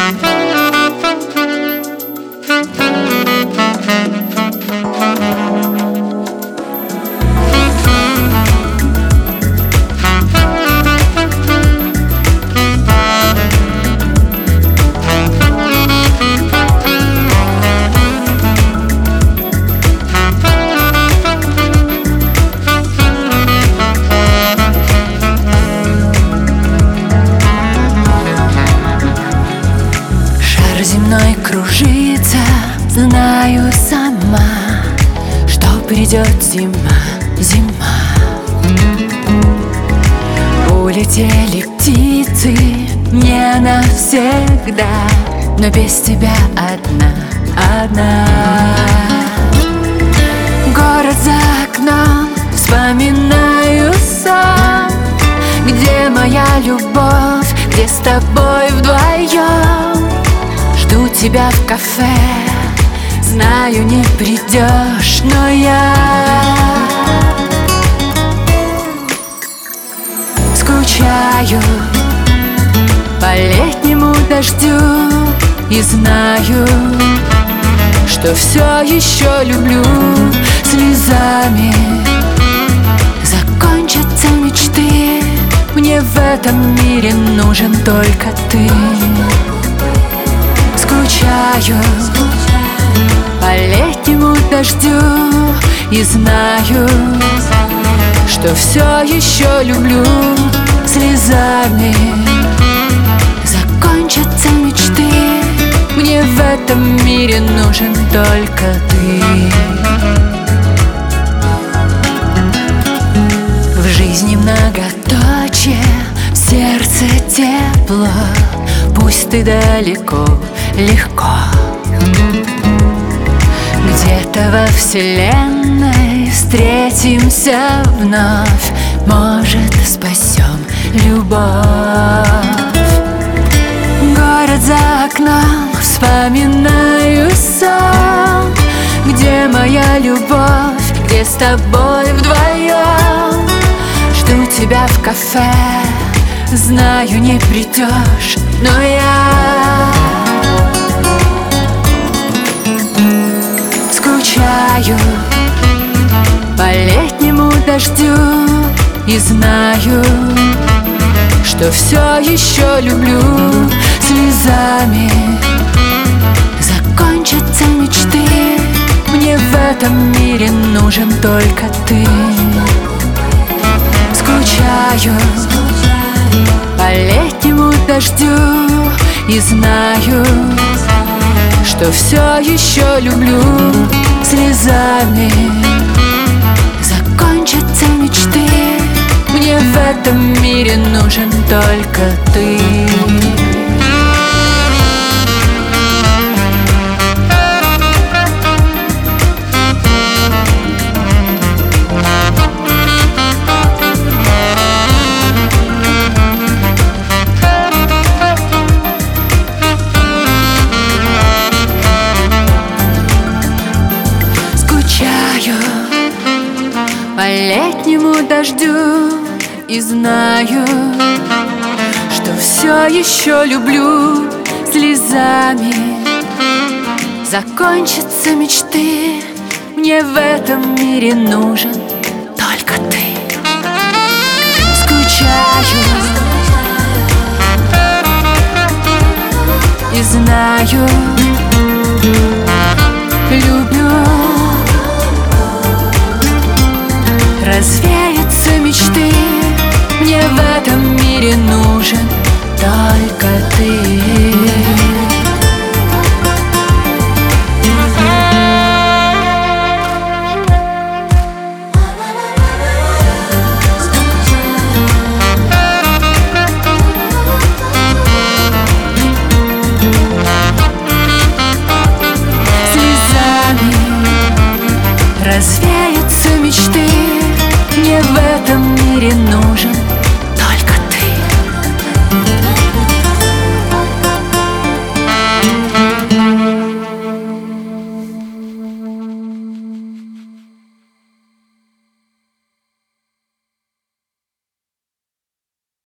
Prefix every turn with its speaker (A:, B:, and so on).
A: Земной кружится, знаю сама, что придет зима, зима. Улетели птицы не навсегда, но без тебя одна, одна. Город за окном, вспоминаю сон, где моя любовь, где с тобой вдвоем. Жду тебя в кафе, знаю, не придешь, но я скучаю по летнему дождю и знаю, что все еще люблю. Слезами закончатся мечты, мне в этом мире нужен только ты. Скучаю по летнему дождю и знаю, что все еще люблю. Слезами закончатся мечты, мне в этом мире нужен только ты. В жизни многоточие, в сердце тепло, пусть ты далеко, легко. Где-то во вселенной встретимся вновь, может, спасем любовь. Город за окном, вспоминаю сон, где моя любовь, где с тобой вдвоем. Жду тебя в кафе, знаю, не придешь, но я скучаю по летнему дождю и знаю, что все еще люблю. Слезами закончатся мечты, мне в этом мире нужен только ты. Скучаю по летнему дождю и знаю, что все еще люблю. Слезами закончатся мечты, мне в этом мире нужен только ты. По летнему дождю и знаю, что все еще люблю. Слезами закончатся мечты, мне в этом мире нужен только ты. Скучаю и знаю, люблю. Развеются мечты, мне в этом мире нужен только ты.